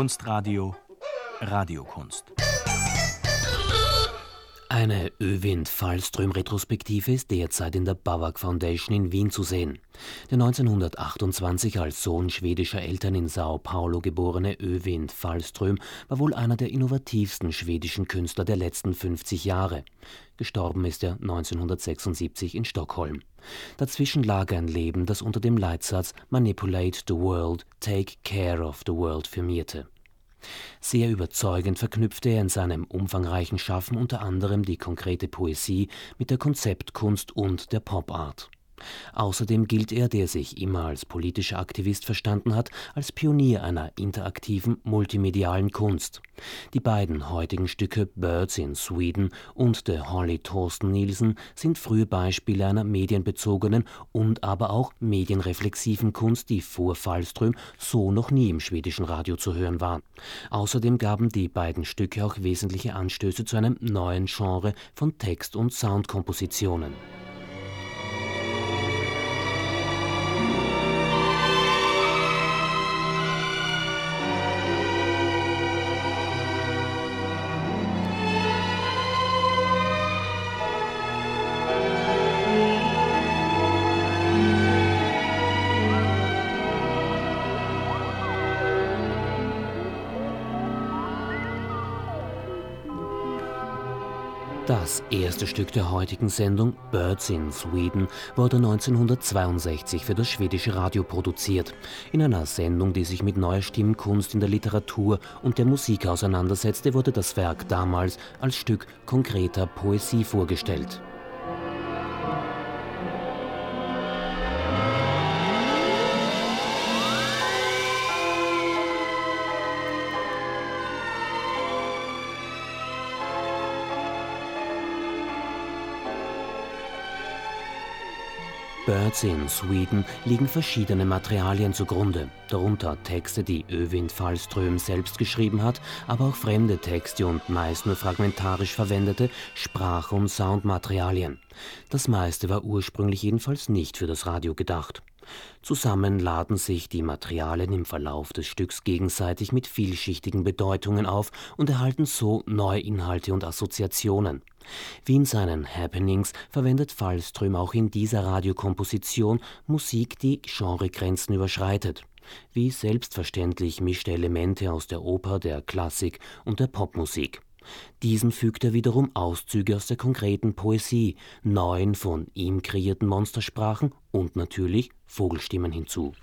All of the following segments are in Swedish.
Kunstradio Radiokunst. Eine Övind Fallström-Retrospektive ist derzeit in der BAWAG Foundation in Wien zu sehen. Der 1928 als Sohn schwedischer Eltern in Sao Paulo geborene Övind Fallström war wohl einer der innovativsten schwedischen Künstler der letzten 50 Jahre. Gestorben ist er 1976 in Stockholm. Dazwischen lag ein Leben, das unter dem Leitsatz Manipulate the World, Take Care of the World firmierte. Sehr überzeugend verknüpfte er in seinem umfangreichen Schaffen unter anderem die konkrete Poesie mit der Konzeptkunst und der Pop-Art. Außerdem gilt er, der sich immer als politischer Aktivist verstanden hat, als Pionier einer interaktiven, multimedialen Kunst. Die beiden heutigen Stücke Birds in Sweden und The Holly Thorsten Nielsen sind frühe Beispiele einer medienbezogenen und aber auch medienreflexiven Kunst, die vor Fallström so noch nie im schwedischen Radio zu hören war. Außerdem gaben die beiden Stücke auch wesentliche Anstöße zu einem neuen Genre von Text- und Soundkompositionen. Das erste Stück der heutigen Sendung, Birds in Sweden, wurde 1962 für das schwedische Radio produziert. In einer Sendung, die sich mit neuer Stimmkunst in der Literatur und der Musik auseinandersetzte, wurde das Werk damals als Stück konkreter Poesie vorgestellt. Birds in Sweden liegen verschiedene Materialien zugrunde, darunter Texte, die Övind Fallström selbst geschrieben hat, aber auch fremde Texte und meist nur fragmentarisch verwendete Sprach- und Soundmaterialien. Das meiste war ursprünglich jedenfalls nicht für das Radio gedacht. Zusammen laden sich die Materialien im Verlauf des Stücks gegenseitig mit vielschichtigen Bedeutungen auf und erhalten so neue Inhalte und Assoziationen. Wie in seinen Happenings verwendet Fallström auch in dieser Radiokomposition Musik, die Genregrenzen überschreitet. Wie selbstverständlich mischt er Elemente aus der Oper, der Klassik und der Popmusik. Diesen fügt er wiederum Auszüge aus der konkreten Poesie, neuen von ihm kreierten Monstersprachen und natürlich Vogelstimmen hinzu.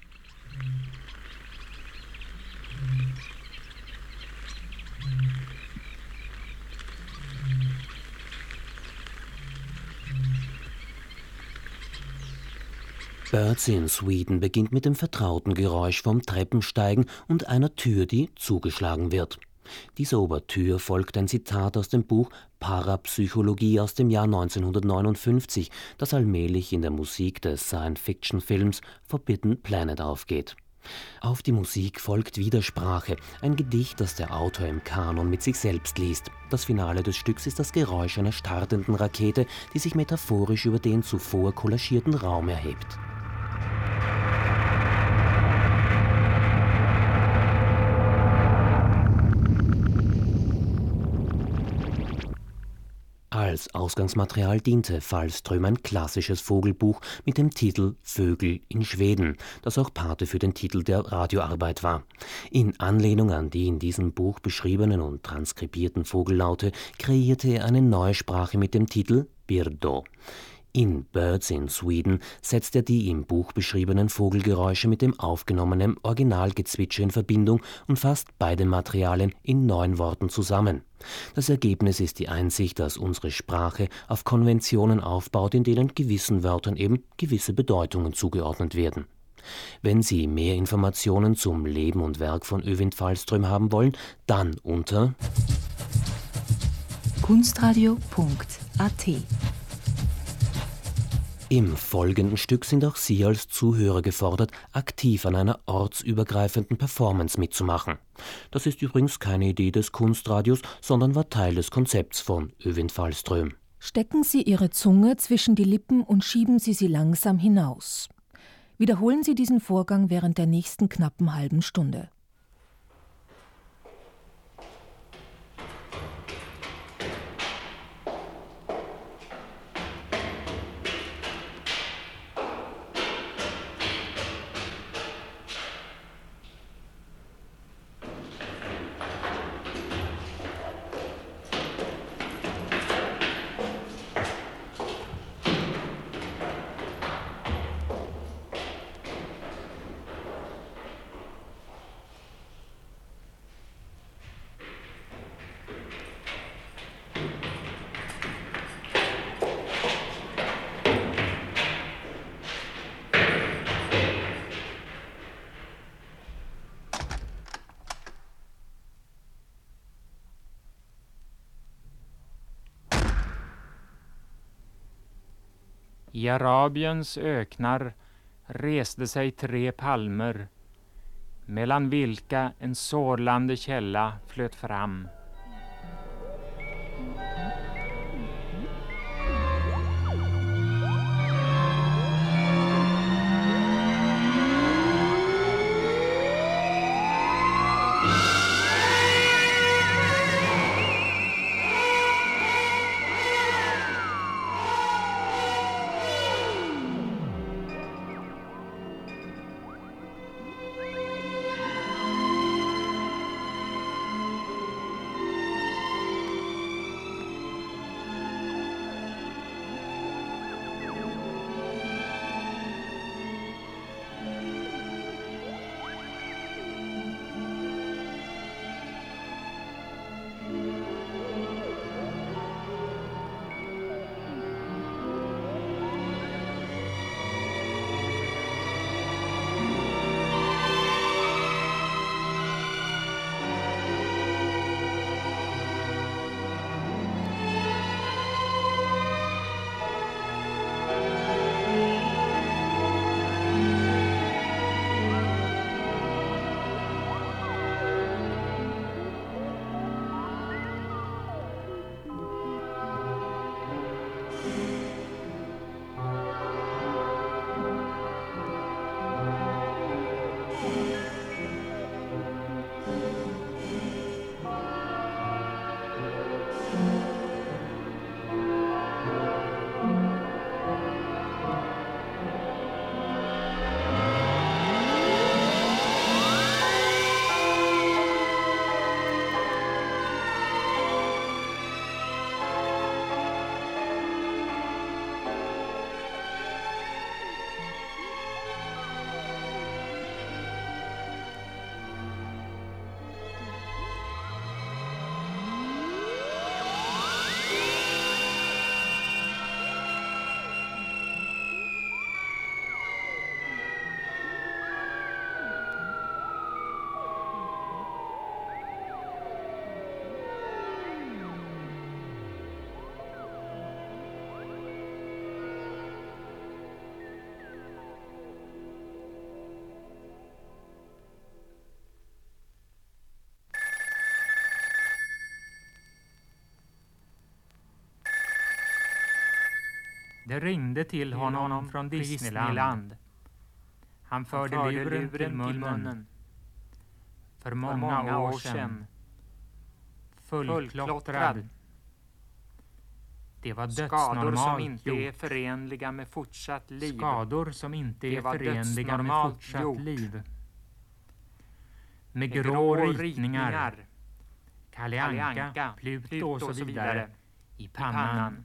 Birds in Sweden beginnt mit dem vertrauten Geräusch vom Treppensteigen und einer Tür, die zugeschlagen wird. Dieser Ouvertüre folgt ein Zitat aus dem Buch Parapsychologie aus dem Jahr 1959, das allmählich in der Musik des Science-Fiction-Films Forbidden Planet aufgeht. Auf die Musik folgt Widersprache, ein Gedicht, das der Autor im Kanon mit sich selbst liest. Das Finale des Stücks ist das Geräusch einer startenden Rakete, die sich metaphorisch über den zuvor kollagierten Raum erhebt. Als Ausgangsmaterial diente Fallström ein klassisches Vogelbuch mit dem Titel Vögel in Schweden, das auch Pate für den Titel der Radioarbeit war. In Anlehnung an die in diesem Buch beschriebenen und transkribierten Vogellaute kreierte er eine neue Sprache mit dem Titel Birdo. In Birds in Sweden setzt er die im Buch beschriebenen Vogelgeräusche mit dem aufgenommenen Originalgezwitscher in Verbindung und fasst beide Materialien in 9 Worten zusammen. Das Ergebnis ist die Einsicht, dass unsere Sprache auf Konventionen aufbaut, in denen gewissen Wörtern eben gewisse Bedeutungen zugeordnet werden. Wenn Sie mehr Informationen zum Leben und Werk von Övind Fallström haben wollen, dann unter kunstradio.at. Im folgenden Stück sind auch Sie als Zuhörer gefordert, aktiv an einer ortsübergreifenden Performance mitzumachen. Das ist übrigens keine Idee des Kunstradios, sondern war Teil des Konzepts von Övind Fallström. Stecken Sie Ihre Zunge zwischen die Lippen und schieben Sie sie langsam hinaus. Wiederholen Sie diesen Vorgang während der nächsten knappen halben Stunde. I Arabiens öknar reste sig 3 palmer, mellan vilka en sorlande källa flöt fram. Det ringde till honom från Disneyland. Han förde luren till munnen. För många år sedan. Fullklottrad. Det var dödsnormalt. Skador som inte är förenliga med fortsatt liv. Skador som inte är förenliga med fortsatt liv. Med grå ritningar. Kalle Anka, Pluto och så vidare. I pannan.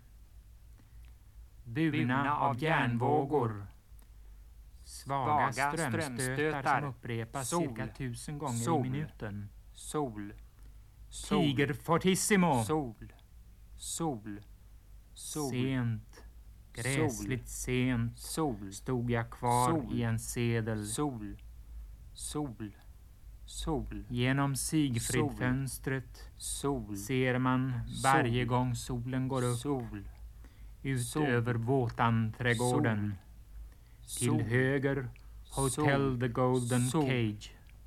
Burna av järnvågor. Svaga strömstötar som upprepas cirka 1000 gånger i minuten. Sol. Tiger fortissimo. Sol. Sent. Gräsligt sent. Stod jag kvar i en sedel. Sol. Genom Sigfridfönstret ser man varje gång solen går upp. Ut över Våtan-trädgården. Till höger Hotel the Golden Cage.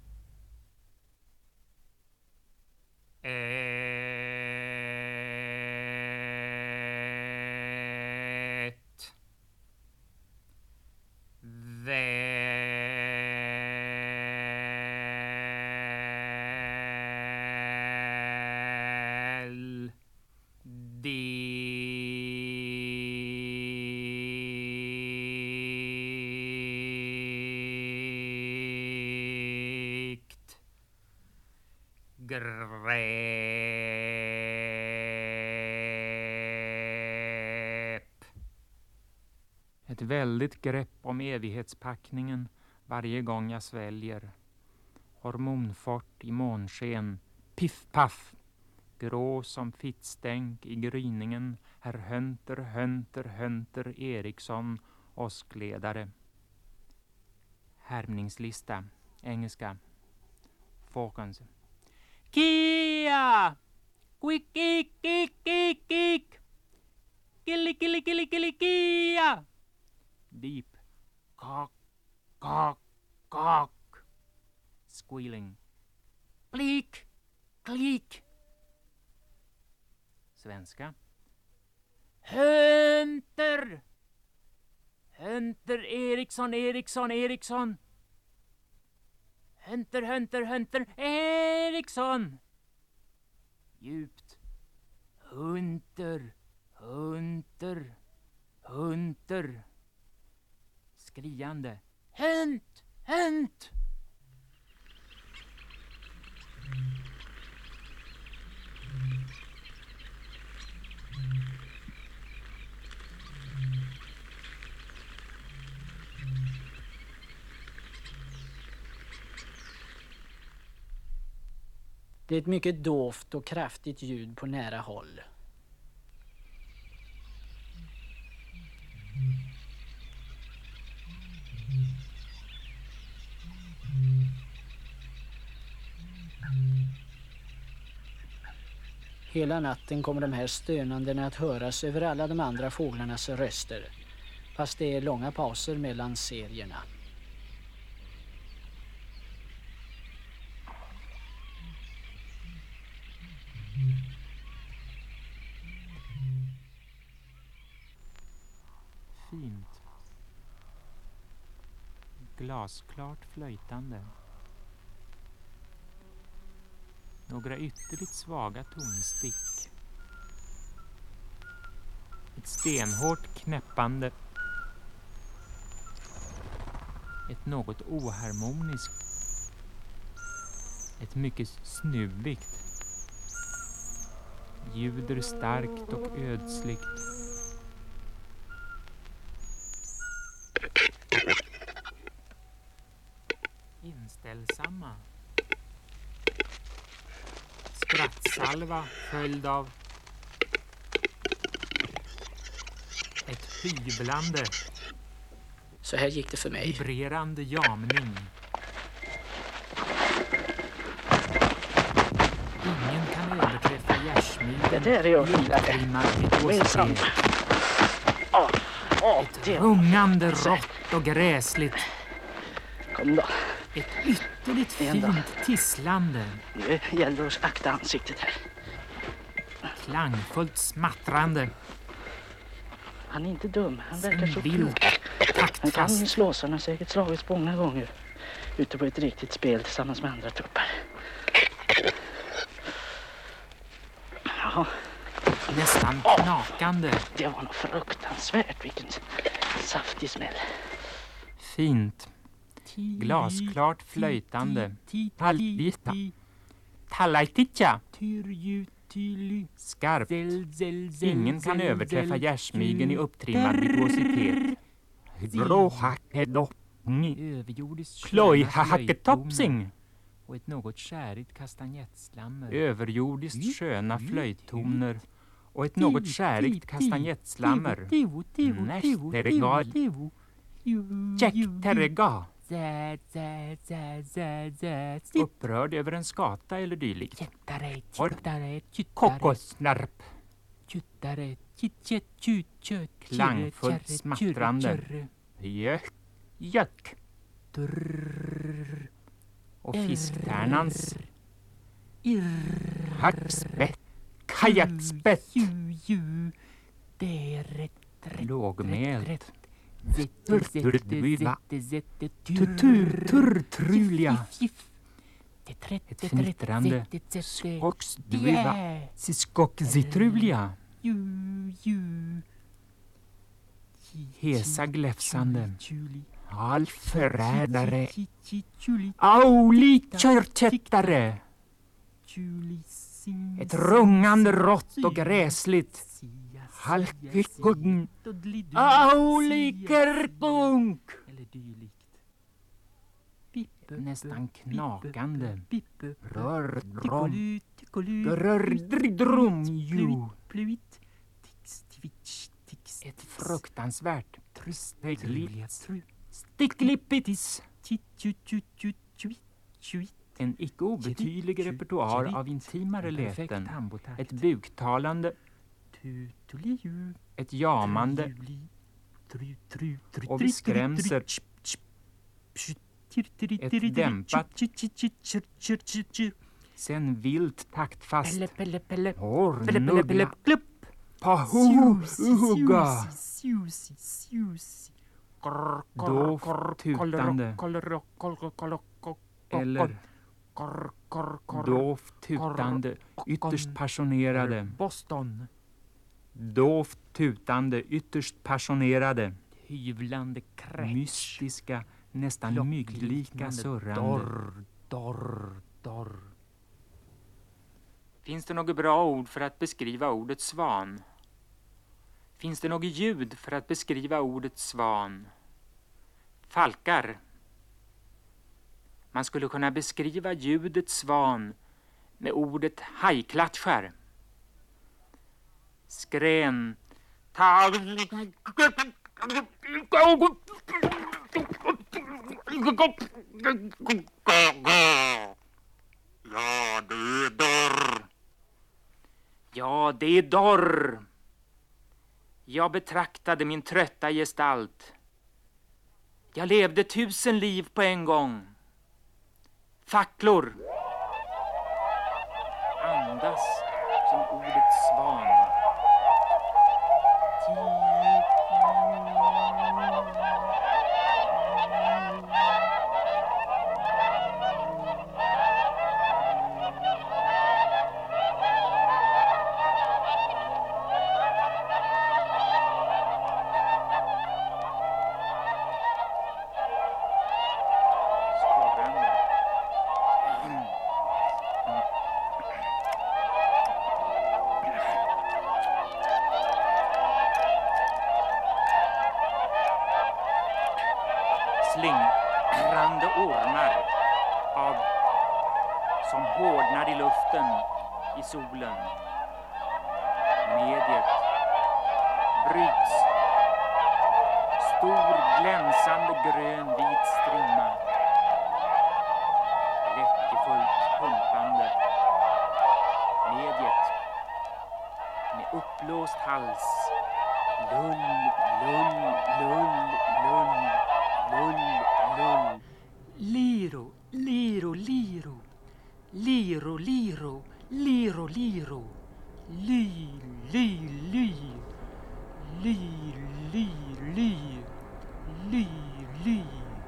Ett väldigt grepp om evighetspackningen varje gång jag sväljer. Hormonfort i månsken. Piff paff. Grå som fittstänk i gryningen. Herr Hönter Eriksson, åskledare. Härmningslista. Engelska. Fåkens. Kia! Quick, kick. Killi, kia! Deep. Kak, kak, kak. Squealing. Klik, klik. Svenska. Hunter! Hunter Eriksson, Eriksson, Eriksson. Hunter, Hunter, Hunter Eriksson. Djupt. Hunter, Hunter, Hunter. Skriande. Hunt, hunt. Det är ett mycket dovt och kraftigt ljud på nära håll. Hela natten kommer de här stönandena att höras över alla de andra fåglarnas röster, fast det är långa pauser mellan serierna. Fint. Glasklart flöjtande. Några ytterligt svaga tonstick. Ett stenhårt knäppande. Ett något oharmoniskt. Ett mycket snuvigt. Ljuder starkt och ödsligt. Inställsamma. Skrattsalva följd av ett hyvlande. Så här gick det för mig. Vibrerande jamning. Ingen kan överträffa gärsmyden. Det där är jag gillade. Minsann. Ett rungande rått och gräsligt. Kom då. Ett ytterligt fint tisslande. Nu gäller det att akta ansiktet här. Klangfullt smattrande. Han är inte dum. Han verkar så Vild, klok. Han kan taktfast. ju slås. Han har säkert slagits många gånger. Ute på ett riktigt spel tillsammans med andra truppar. Ja, Nästan knakande. det var nog fruktansvärt. Vilken saftig smäll. Fint. Glasklart flöjtande. Halvvita. Tallaititja. Skarpt. Ingen kan överträffa gärsmygen i upptrimmad virtuositet. Klojhahacketopsing. Och ett något skärigt kastanjettslammer. Överjordiskt sköna flöjttoner. Och ett något skärigt kastanjettslammer. Nästerega. Jäkterega. Upprörd över en skata eller dylikt. Kokosnarp. Klangfullt smattrande. Jök. Och fisktärnans hackspett. Kajaktspett. Lågmält. Turturtrulia. Ett fnittrande. Skogsduva. Siskockzitrulia. Hesa gläfsande. All förrädare. Aulikörtättare. Ett rungande rått och gräsligt. Halkikung. Aulikerkung. Nästan knakande. Rördrum. Ett fruktansvärt. Sticklippits. En icke obetydlig repertoar av intimare läten. Ett buktalande. Ett jamande. Och vi skrämser ett dämpat, sen vilt taktfast hornugga, pahugga, dovt tutande eller dovt tutande, ytterst passionerade. Boston. Dovt tutande, ytterst passionerade. Hyvlande krätsch. Mystiska, nästan mygglika surrande. Dorr. Finns det något bra ord för att beskriva ordet svan? Finns det något ljud för att beskriva ordet svan? Falkar. Man skulle kunna beskriva ljudet svan med ordet hajklatschar. Skrän. Ja, det är dorr. Jag betraktade min trötta gestalt. Jag levde 1000 liv på en gång. Facklor. Andas som ordet svan. Slingrande ormar som hårdnar i luften i solen. Mediet bryts. Stor glänsande grön vit strimma. Läckefullt pumpande. Mediet med uppblåst hals. Lull, lull, lull, lull. Lull, lull. Liro, liro, liro. Liro, liro, liro, liro. Ly, ly, ly. Ly, ly, ly. Ly, ly.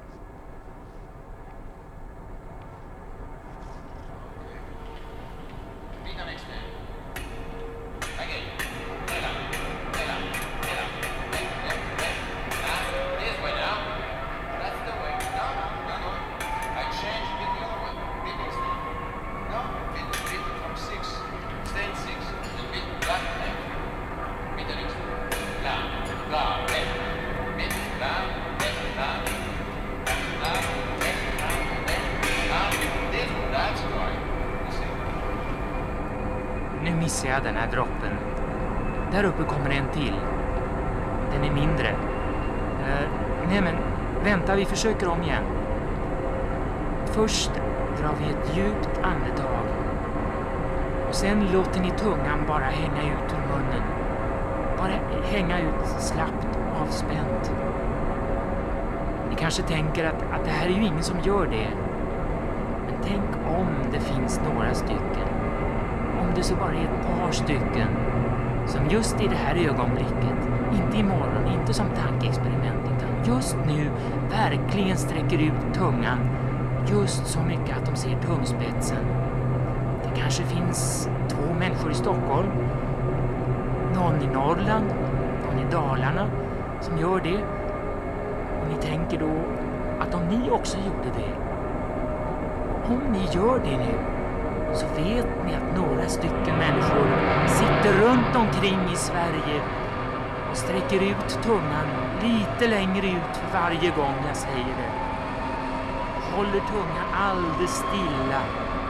Nu missar jag den här droppen. Där uppe kommer en till. Den är mindre. Nej men, vänta, vi försöker om igen. Först drar vi ett djupt andetag. Och sen låter ni tungan bara hänga ut ur munnen. Bara hänga ut slappt och avspänt. Ni kanske tänker att det här är ju ingen som gör det. Men tänk om det finns några stycken. Om det så bara är ett par stycken som just i det här ögonblicket, inte imorgon, inte som tankeexperiment, utan just nu verkligen sträcker ut tungan just så mycket att de ser tungspetsen. Det kanske finns 2 människor i Stockholm, någon i Norrland, någon i Dalarna som gör det. Och ni tänker då att om ni också gjorde det, om ni gör det nu, så vet ni att några stycken människor sitter runt omkring i Sverige och sträcker ut tungan lite längre ut för varje gång jag säger det. Håller tungan alldeles stilla.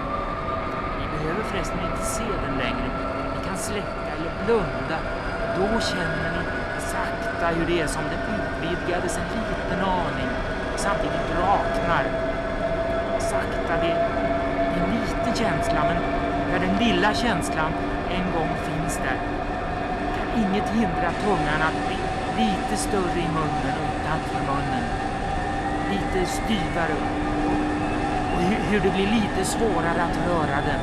Ni behöver förresten inte se den längre. Ni kan släcka eller blunda. Då känner ni sakta hur det är som den utvidgades en liten aning och samtidigt raknar. Sakta det är en liten känsla, men när den lilla känslan en gång finns där kan inget hindra tungan att bli lite större i munnen och utanför munnen. Lite styvare och hur det blir lite svårare att röra den.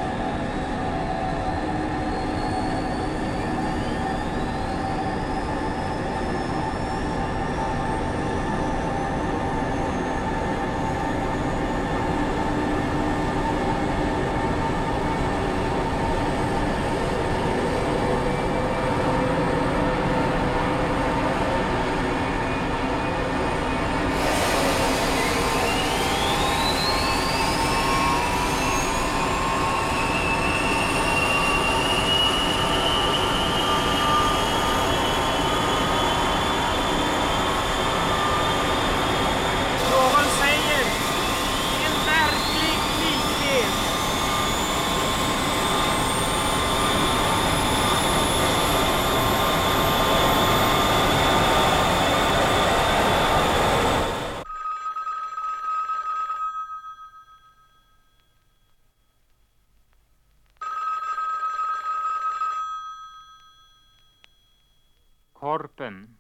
Korpen.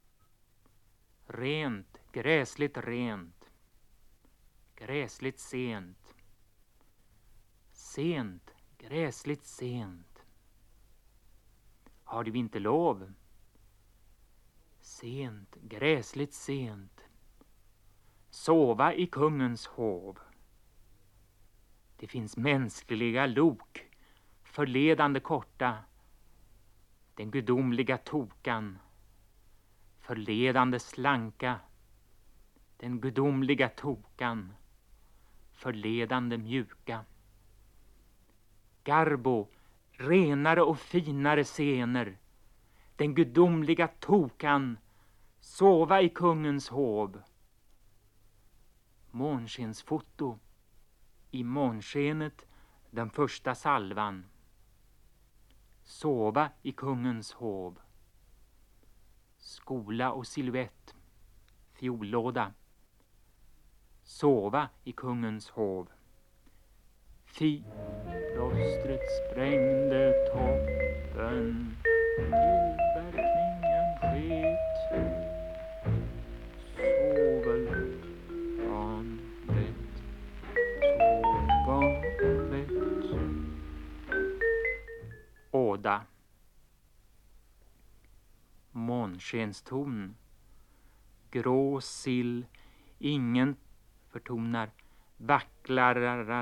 Rent, gräsligt rent. Gräsligt sent. Sent, gräsligt sent. Har du inte lov? Sent, gräsligt sent. Sova i kungens hov. Det finns mänskliga lok, förledande korta. Den gudomliga tokan, förledande slanka. Den gudomliga tokan, förledande mjuka. Garbo, renare och finare scener. Den gudomliga tokan, sova i kungens hov. Månskensfoto, i månskenet den första salvan. Sova i kungens hov. Skola och silhuett, fiollåda. Sova i kungens hov. Fi, rostret sprängde toppen. Tillverkningen sket. Sovel van lätt. Sova lätt. Åda. Månskenston. Grå sill. Ingen förtonar. Vacklar.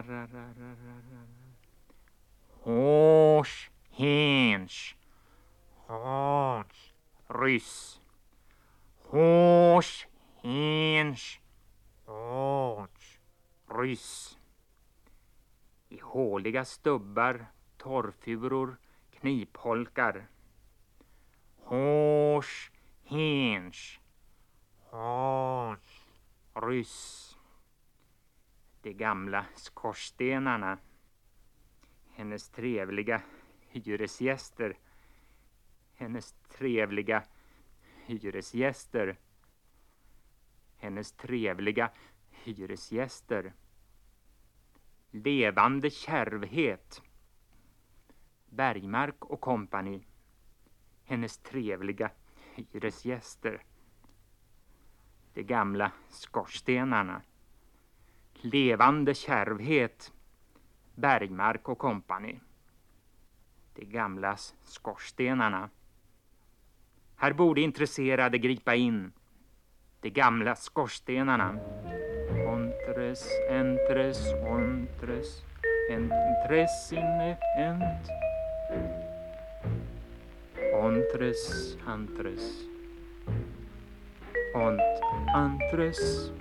Hårs. Hens. Hårs. Ryss. Hårs. Hens. Hårs. Ryss. I håliga stubbar. Torrfuror. Knipholkar. Hårs. Hens. Hårs. Ryss. De gamla skorstenarna. Hennes trevliga hyresgäster. Hennes trevliga hyresgäster. Hennes trevliga hyresgäster. Levande kärvhet. Bergmark och kompani. Hennes trevliga hyresgäster. De gamla skorstenarna. Levande kärvhet. Bergmark och kompani. De gamla skorstenarna. Här borde intresserade gripa in. De gamla skorstenarna. Ontres, entres, ontres. Entres inne, ent. Ontres, antres. Ont, antres.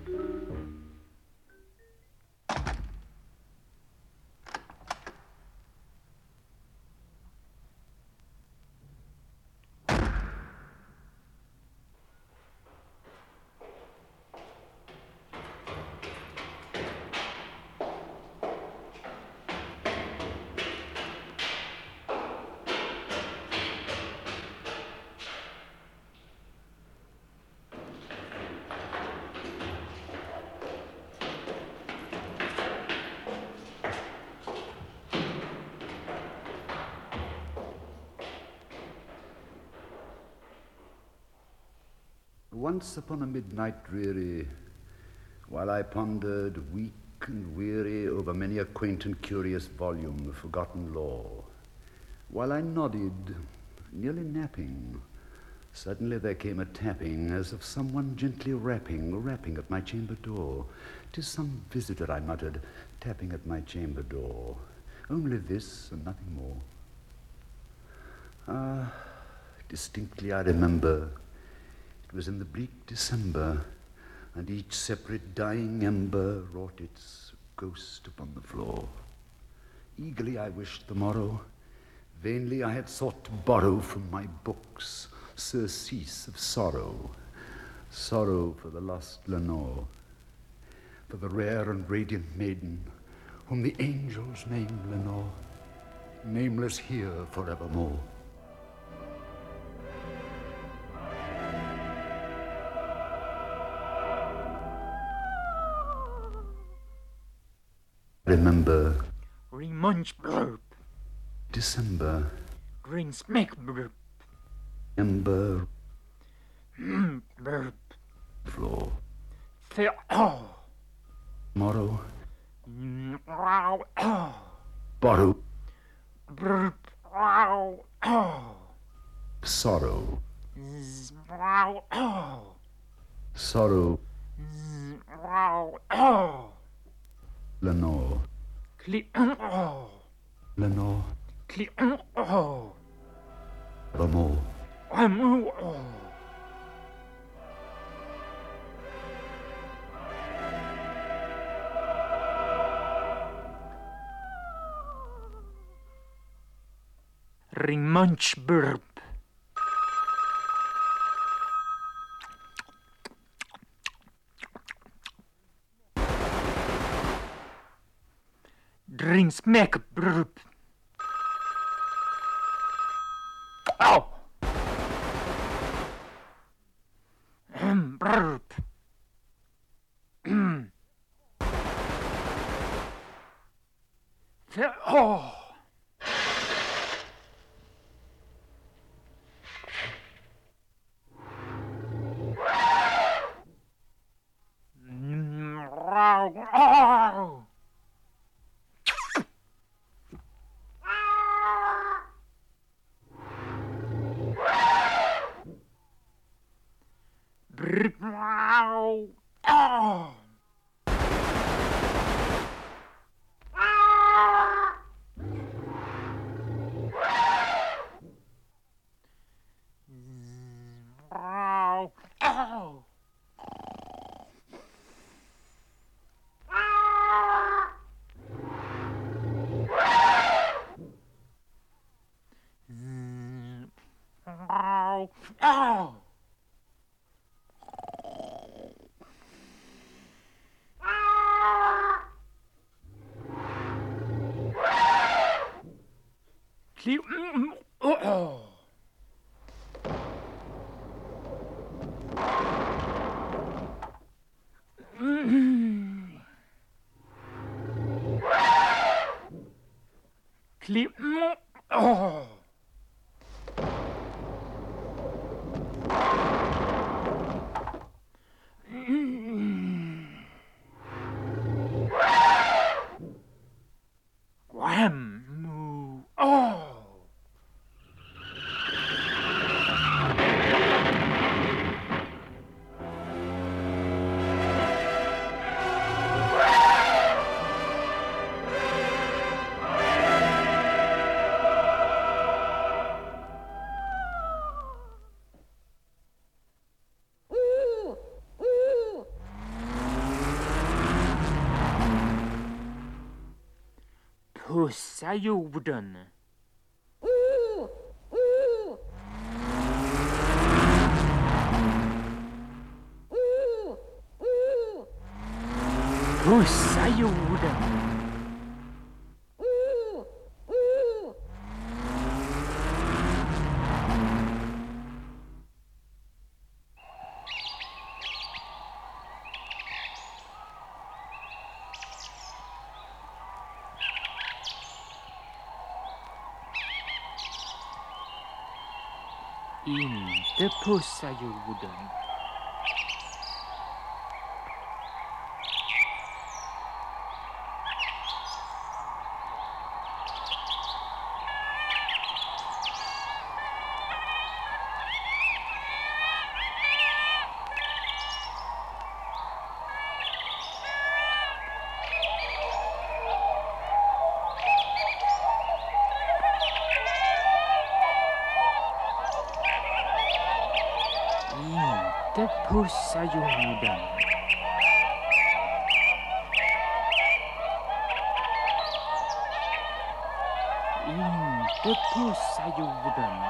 Once upon a midnight dreary, while I pondered weak and weary over many a quaint and curious volume of forgotten lore, while I nodded, nearly napping, suddenly there came a tapping as of someone gently rapping at my chamber door. "'Tis some visitor," I muttered, tapping at my chamber door. Only this and nothing more. Distinctly I remember. It was in the bleak December, and each separate dying ember wrought its ghost upon the floor. Eagerly I wished the morrow. Vainly I had sought to borrow from my books surcease of sorrow, sorrow for the lost Lenore, for the rare and radiant maiden whom the angels named Lenore, nameless here forevermore. Remember. Remunchblurp. December. Grinsmackblurp. Ember. Burp. Floor. Oh. Morrow. Wow. Oh. Borrow. Burp. Wow. Oh. Sorrow. Wow. Oh. Sorrow. Wow. Oh. Lenore. Oh. Lenore. Oh. Evermore. Oh. Remunchblurp. Grinsmackblurp. Ow! Burp. Oh. Oh. Wow. Oh. Wow. Oh. Wow. Oh. Oh. Oh. Wham! Oh! Pussa jorden. Pussa jorden. Inte pussa jorden. Inte pussa jorden. Inte pussa jorden.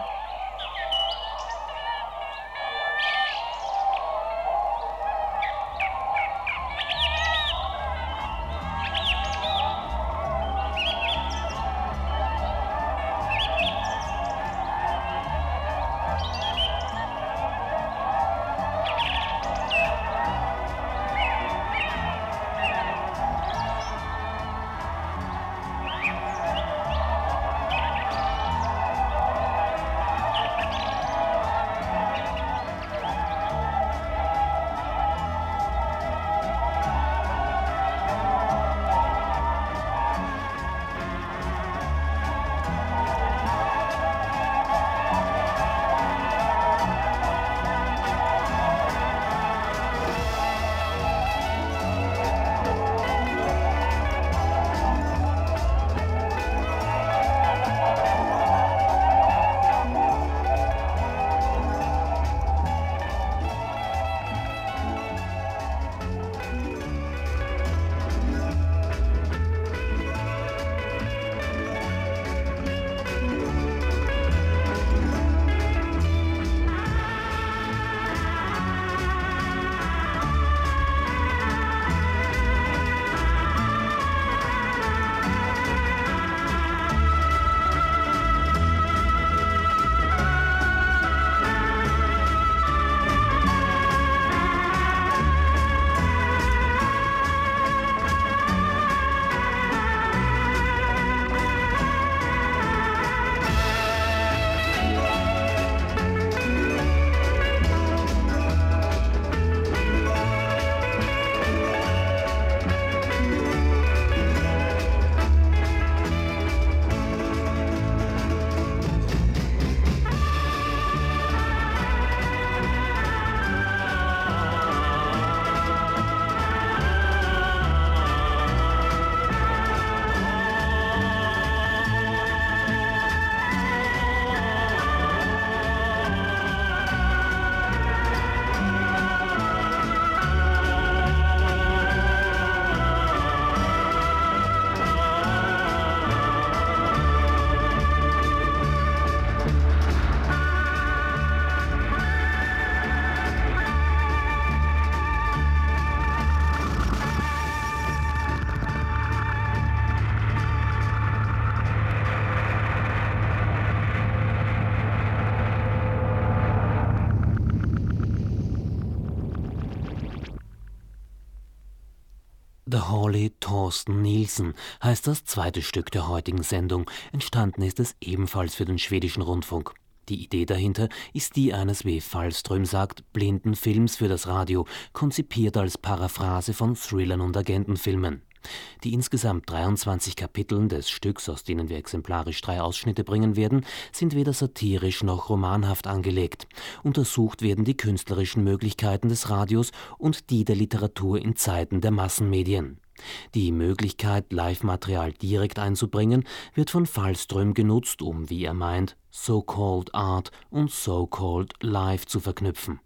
The Holly Thorsten Nielsen heißt das zweite Stück der heutigen Sendung. Entstanden ist es ebenfalls für den schwedischen Rundfunk. Die Idee dahinter ist die eines, wie Fallström sagt, blinden Films für das Radio, konzipiert als Paraphrase von Thrillern und Agentenfilmen. Die insgesamt 23 Kapiteln des Stücks, aus denen wir exemplarisch 3 Ausschnitte bringen werden, sind weder satirisch noch romanhaft angelegt. Untersucht werden die künstlerischen Möglichkeiten des Radios und die der Literatur in Zeiten der Massenmedien. Die Möglichkeit, Live-Material direkt einzubringen, wird von Fallström genutzt, um, wie er meint, So-Called Art und So-Called Life zu verknüpfen.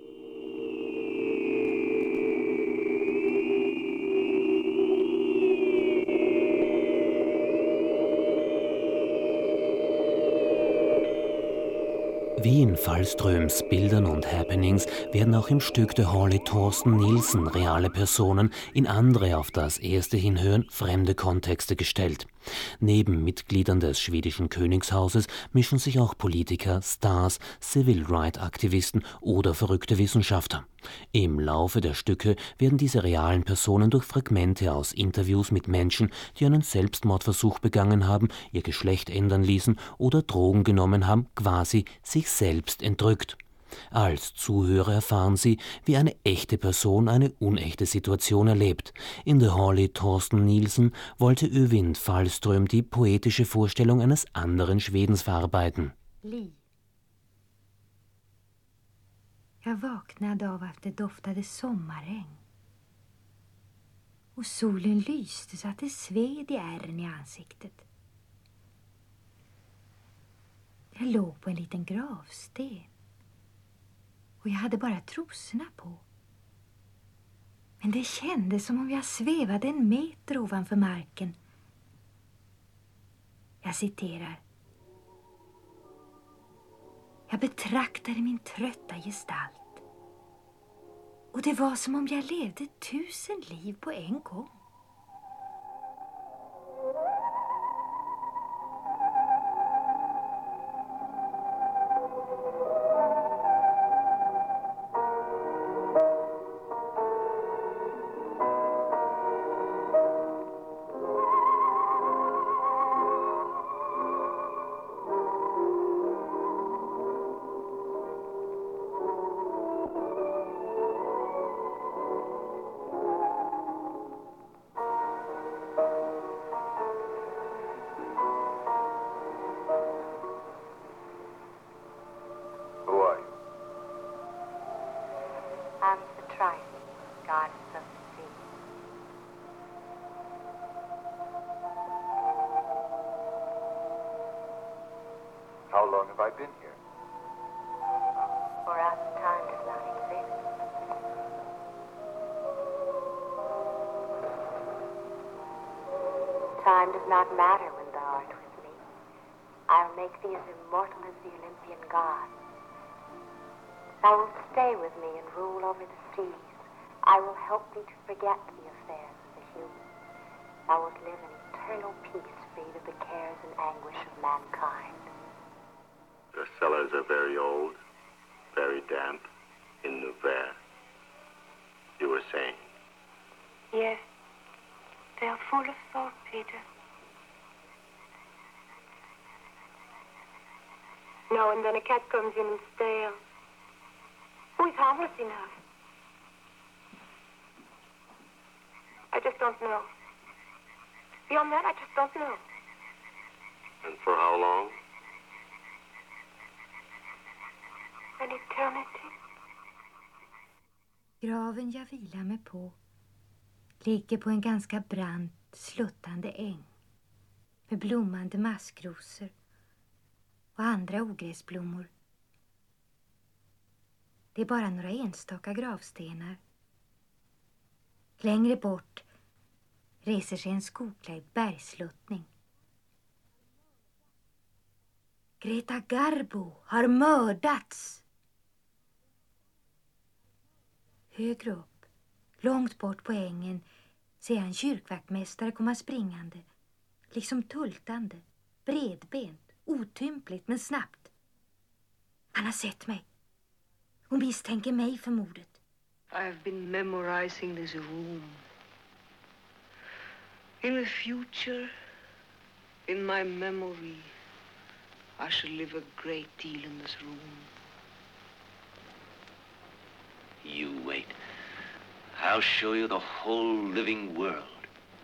Wie in Fallströms Bildern und Happenings werden auch im Stück The Holly Thorsten Nielsen reale Personen in andere, auf das erste Hinhören fremde Kontexte gestellt. Neben Mitgliedern des schwedischen Königshauses mischen sich auch Politiker, Stars, Civil Rights Aktivisten oder verrückte Wissenschaftler. Im Laufe der Stücke werden diese realen Personen durch Fragmente aus Interviews mit Menschen, die einen Selbstmordversuch begangen haben, ihr Geschlecht ändern ließen oder Drogen genommen haben, quasi sich selbst entrückt. Als Zuhörer erfahren sie, wie eine echte Person eine unechte Situation erlebt. In The Holly Thorsten Nielsen wollte Övind Fallström die poetische Vorstellung eines anderen Schwedens verarbeiten. Jag vaknade av att det doftade sommaräng. Och solen lyste så att det sved i ärren i ansiktet. Jag låg på en liten gravsten. Och och jag hade bara trosorna på. Men det kändes som om jag svävade 1 meter ovanför marken. Jag citerar. Jag betraktade min trötta gestalt. Och det var som om jag levde 1000 liv på en gång. How long have I been here? For us, time does not exist. Time does not matter when thou art with me. I'll make thee as immortal as the Olympian gods. Thou wilt stay with me and rule over the seas. I will help thee to forget the affairs of the human. Thou wilt live in eternal peace, freed of the cares and anguish of mankind. The cellars are very old, very damp, in Nevers. You were saying? Yes, they are full of saltpeter. No, and then a cat comes in and stale. Oh, it's harmless enough. I just don't know. Beyond that, I just don't know. And for how long? An eternity. Graven jag vilar mig på ligger på en ganska brant, sluttande äng med blommande maskrosor och andra ogräsblommor. Det är bara några enstaka gravstenar. Längre bort reser sig en skogklädd bergsluttning. Greta Garbo har mördats! Högre upp, långt bort på ängen, ser jag en kyrkvaktmästare komma springande, liksom tultande, bredbent, otympligt men snabbt. Han har sett mig och misstänker mig för mordet. I've been memorizing this room. In the future, in my memory, I shall live a great deal in this room. You wait. I'll show you the whole living world.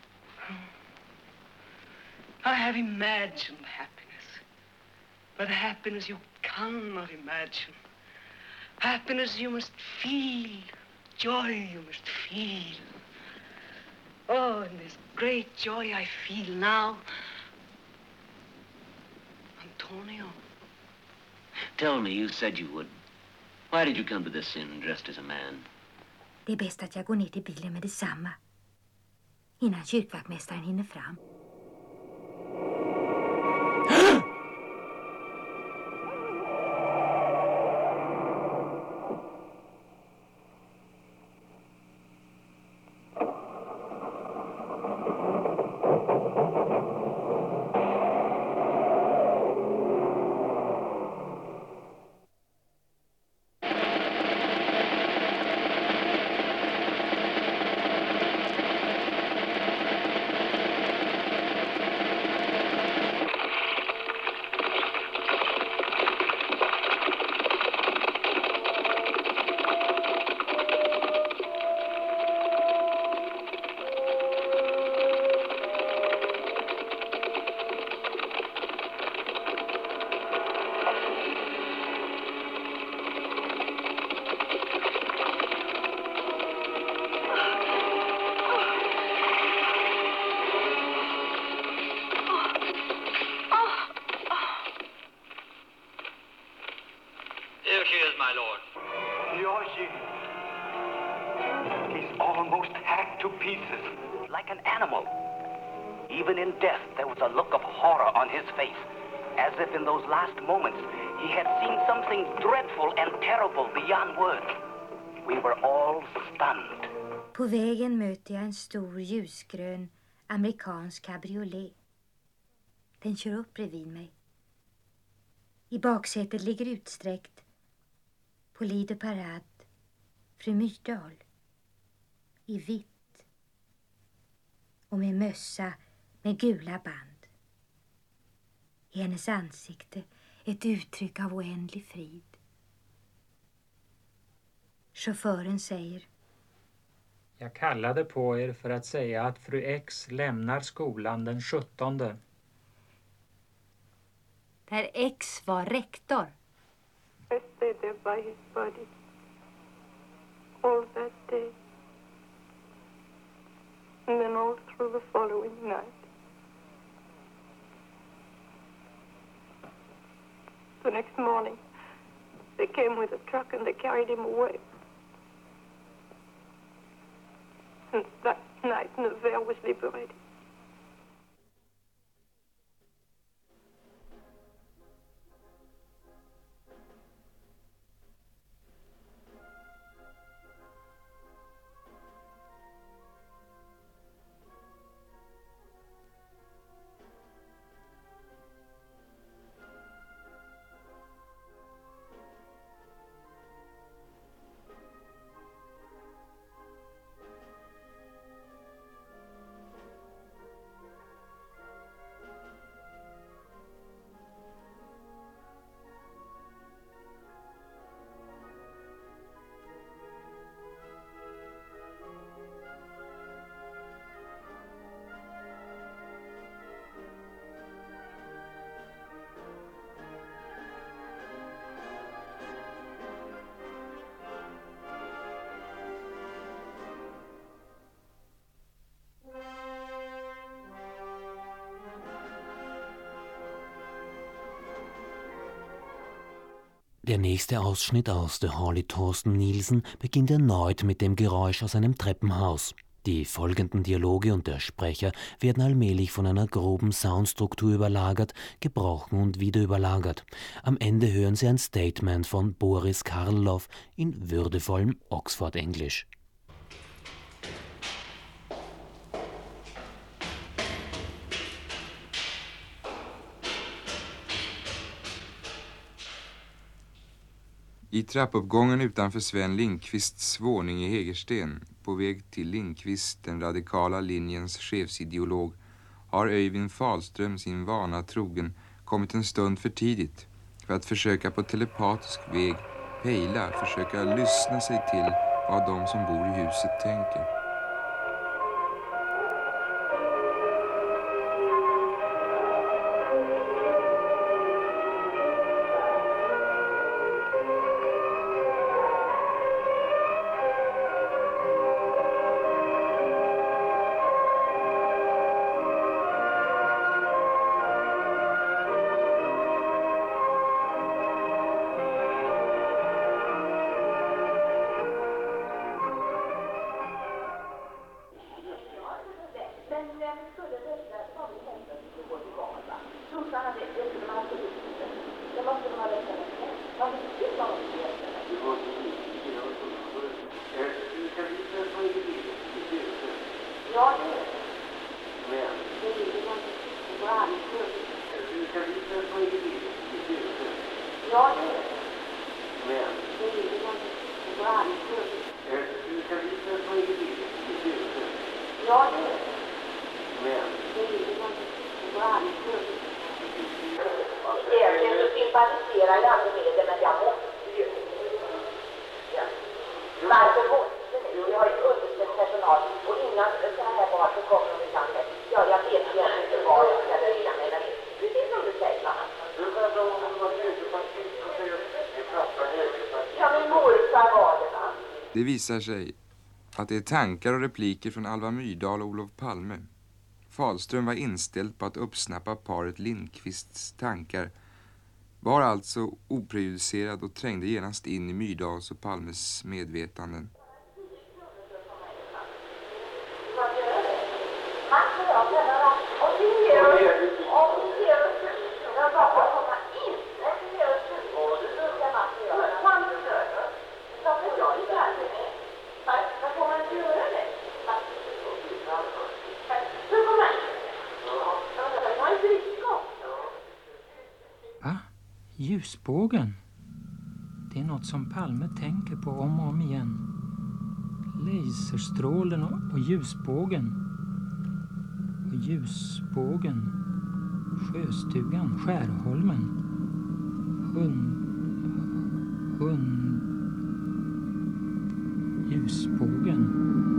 I have imagined happiness, but happiness you cannot imagine. Happiness you must feel, joy you must feel. Oh, and this great joy I feel now. Antonio. Tell me, you said you would. Why did you come to this inn dressed as a man? Det är bäst att jag går ner till bilen med detsamma, innan kyrkvaktmästaren hinner fram. Here she is, my lord. Yoshi. He's almost hacked to pieces. Like an animal. Even in death, there was a look of horror on his face, as if in those last moments he had seen something dreadful and terrible beyond words. We were all stunned. På vägen möter jag en stor ljusgrön amerikansk cabriolet. Den kör upp bredvid mig. I baksätet ligger utsträckt på Lido Parad fru Myrdal i vitt och med mössa med gula band. I hennes ansikte ett uttryck av oändlig frid. Chauffören säger: Jag kallade på er för att säga att fru X lämnar skolan den 17. Där X var rektor. I stayed there by his body all that day. And then all through the following night. The next morning, they came with a truck and they carried him away. Since that night, Nevers was liberated. Der nächste Ausschnitt aus The Harley Thorsten Nielsen beginnt erneut mit dem Geräusch aus einem Treppenhaus. Die folgenden Dialoge und der Sprecher werden allmählich von einer groben Soundstruktur überlagert, gebrochen und wieder überlagert. Am Ende hören Sie ein Statement von Boris Karloff in würdevollem Oxford-Englisch. I trappuppgången utanför Sven Lindqvists våning i Hägersten, på väg till Lindqvist, den radikala linjens chefsideolog, har Öyvind Fahlström sin vana trogen kommit en stund för tidigt för att försöka på telepatisk väg försöka lyssna sig till vad de som bor i huset tänker. Det visar sig att det är tankar och repliker från Alva Myrdal och Olof Palme. Fahlström var inställd på att uppsnappa paret Lindqvists tankar, var alltså oprejudicerad och trängde genast in i Myrdals och Palmes medvetanden. Ljusbågen. Det är något som Palme tänker på om och om igen. Laserstrålen och ljusbågen. Och ljusbågen. Sjöstugan, Skärholmen. Ljusbågen.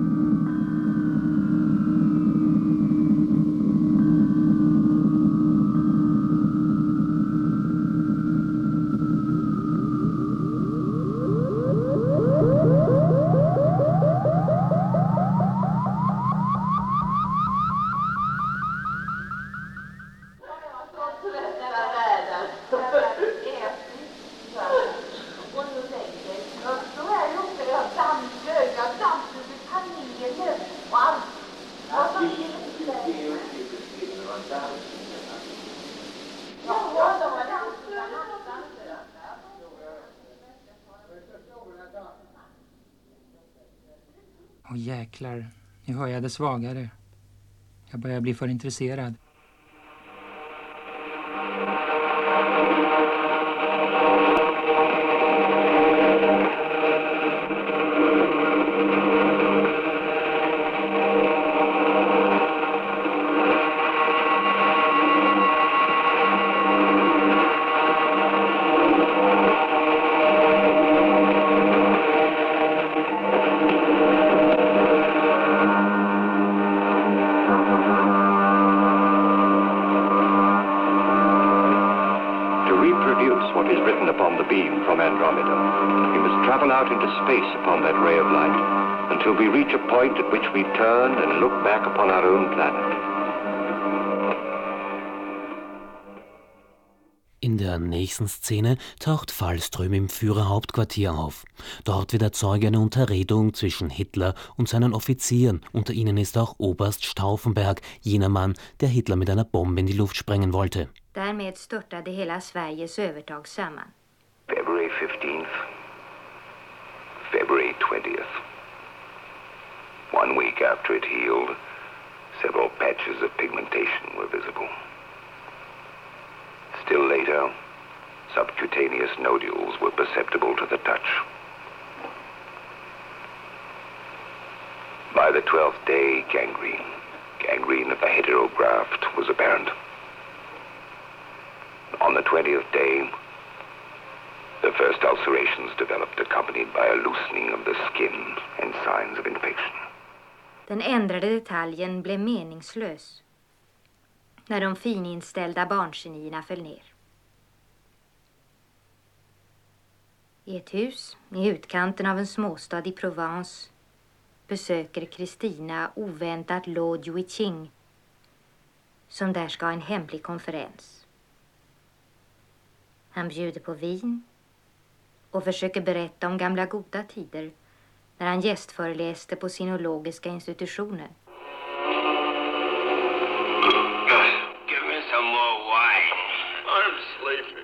Åh jäklar, nu hör jag det svagare. Jag börjar bli för intresserad. What is written upon the beam from Andromeda. We must travel out into space upon that ray of light until we reach a point at which we turn and look back upon our own planet. In der nächsten Szene taucht Wallström im Führerhauptquartier auf. Dort wird er Zeuge einer Unterredung zwischen Hitler und seinen Offizieren. Unter ihnen ist auch Oberst Stauffenberg, jener Mann, der Hitler mit einer Bombe in die Luft sprengen wollte. Därmed störtade hela Sveriges övertag samman. February 15th, February 20th. 1 week after it healed, several patches of pigmentation were visible. Still later, subcutaneous nodules were perceptible to the touch. By the 12th day, gangrene of the heterograft was apparent. On the 20th day, the first ulcerations developed, accompanied by a loosening of the skin and signs of infection. Den ändrade detaljen blev meningslös när de fininställda barngenierna föll ner. I ett hus i utkanten av en småstad i Provence besöker Kristina oväntat Lo Juiqing, som där ska ha en hemlig konferens. Han bjuder på vin och försöker berätta om gamla goda tider när han gästföreläste på sinologiska institutioner. Give me some more wine. I'm sleepy.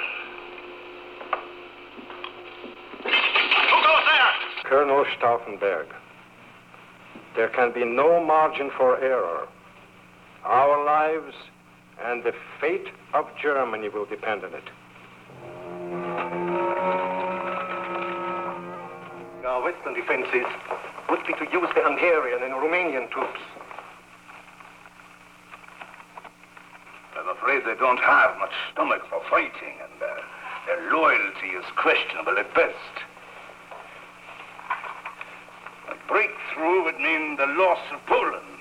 Who goes there? Colonel Stauffenberg. There can be no margin for error. Our lives and the fate of Germany will depend on it. Our western defenses would be to use the Hungarian and Romanian troops. I'm afraid they don't have much stomach for fighting, and their loyalty is questionable at best. A breakthrough would mean the loss of Poland.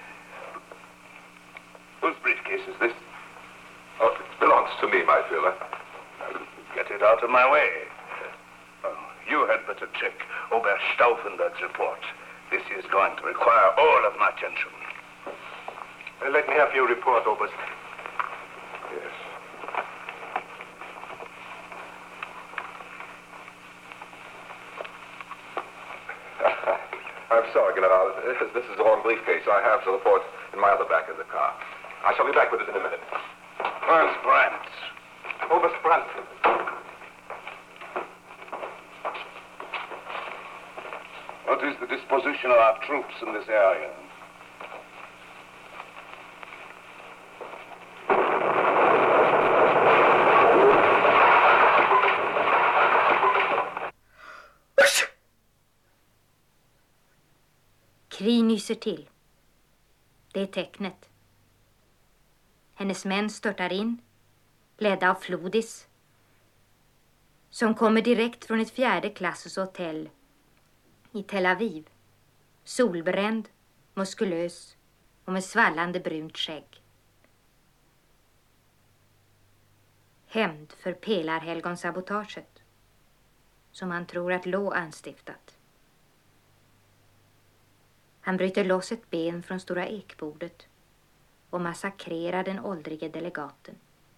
Whose briefcase is this? Oh, it belongs to me, my fella. Get it out of my way. You had better check Oberst Stauffenberg's report. This is going to require all of my attention. Let me have your report, Oberst. Yes. sorry, General. This is the wrong briefcase. I have the report in my other back of the car. I shall be back with it in a minute. Where's Brandt? Oberst Brandt. What is the disposition of our troops in this area? Kri nyser till. Det är tecknet. Hennes män störtar in, ledda av Flodis, som kommer direkt från ett 4:e klasses hotell i Tel Aviv. Solbränd, muskulös och med svallande brunt skägg. Hämnd för pelarhelgonsabotaget som han tror att Law anstiftat. Han bryter loss ett ben från stora ekbordet och massakrerar den åldrige delegaten.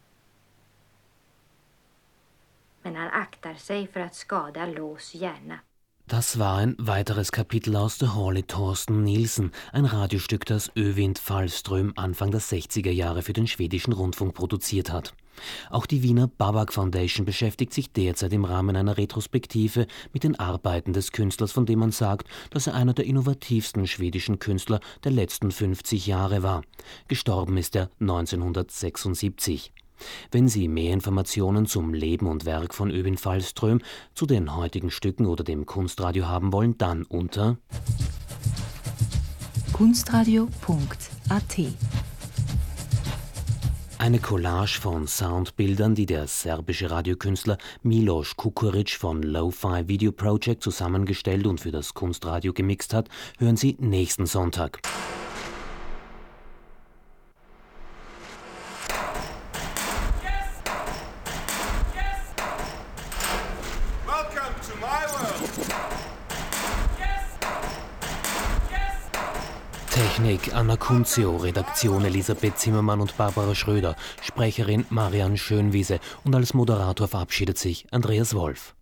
Men han aktar sig för att skada Laws hjärna. Das war ein weiteres Kapitel aus The Hawley Thorsten Nielsen, ein Radiostück, das Övind Fallström Anfang der 60er Jahre für den schwedischen Rundfunk produziert hat. Auch die Wiener Babak Foundation beschäftigt sich derzeit im Rahmen einer Retrospektive mit den Arbeiten des Künstlers, von dem man sagt, dass er einer der innovativsten schwedischen Künstler der letzten 50 Jahre war. Gestorben ist er 1976. Wenn Sie mehr Informationen zum Leben und Werk von Övind Fallström, zu den heutigen Stücken oder dem Kunstradio haben wollen, dann unter kunstradio.at. Eine Collage von Soundbildern, die der serbische Radiokünstler Milos Kukuric von Lo-Fi Video Project zusammengestellt und für das Kunstradio gemixt hat, hören Sie nächsten Sonntag. Technik Anna Kunzio, Redaktion Elisabeth Zimmermann und Barbara Schröder, Sprecherin Marianne Schönwiese und als Moderator verabschiedet sich Andreas Wolf.